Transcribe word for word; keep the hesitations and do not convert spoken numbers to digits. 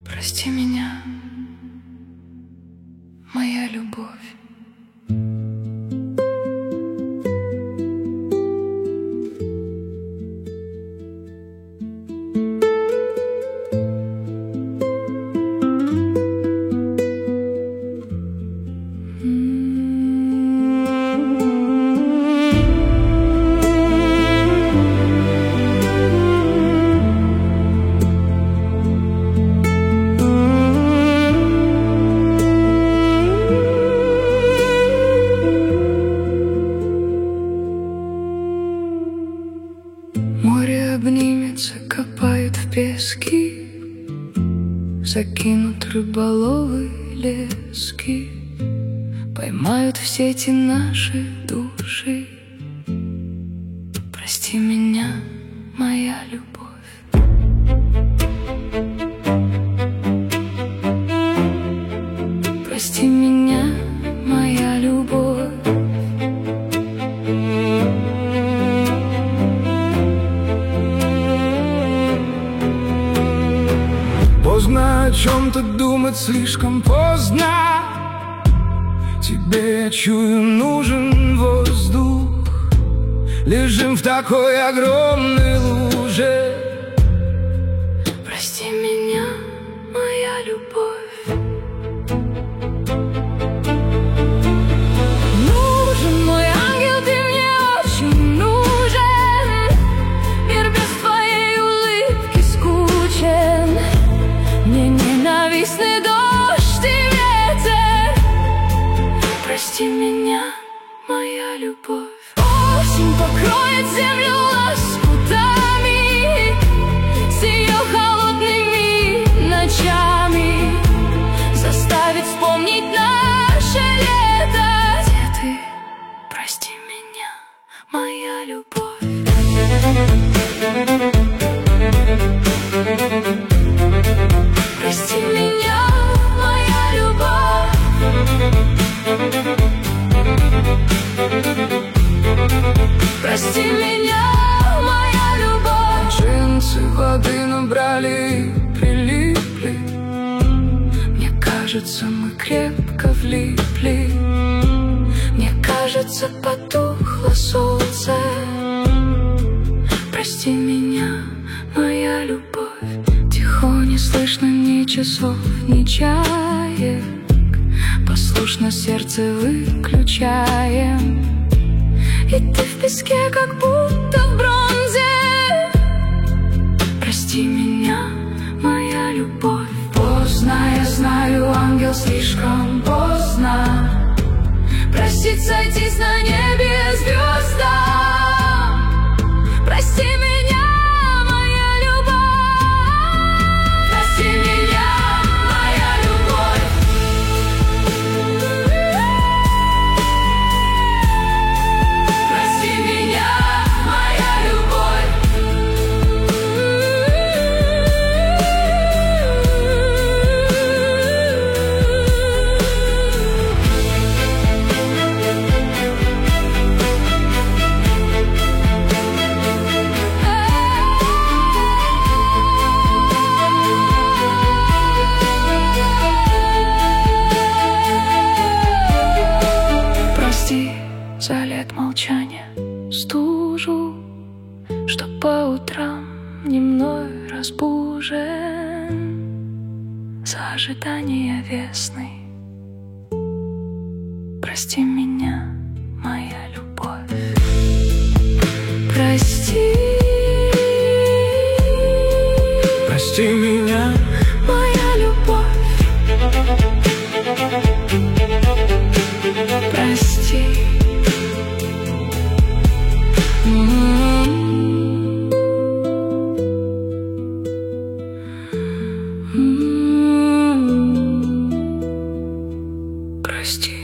Прости меня, моя любовь. Море обнимется, копают в пески, закинут рыболовы лески, поймают в сети наши души. Прости меня, моя любовь. Прости меня, моя любовь. Поздно о чем-то думать, слишком поздно. Тебе, я чую, нужен воздух. Лежим в такой огромной луже. Прости меня, моя любовь. Нужен мой ангел, ты мне очень нужен. Мир без твоей улыбки скучен. Мне ненавистны дождь и ветер. Прости меня, моя любовь. Осень покроет землю лоскутами, с ее холодными ночами, заставит вспомнить наше лето. Где ты? Прости меня, моя любовь. Прости меня, моя любовь. Прости меня, моя любовь. Джинсы воды набрали, прилипли. Мне кажется, мы крепко влипли. Мне кажется, потухло солнце. Прости меня, моя любовь. Тихо, не слышно ни часов, ни чаек. Послушно сердце выключаем. И ты в песке, как будто в бронзе. Прости меня, моя любовь. Поздно, я знаю, ангел, слишком поздно просить сойтись на небе звездам. Прости меня, моя любовь. Прости меня, моя любовь. Прости меня, моя любовь. Прости за лет молчания, стужу, что по утрам не мной разбужен, за ожидание весны. Прости меня, моя любовь. Прости. Прости меня, Моя любовь. Прости. М-м-м. М-м-м. Прости.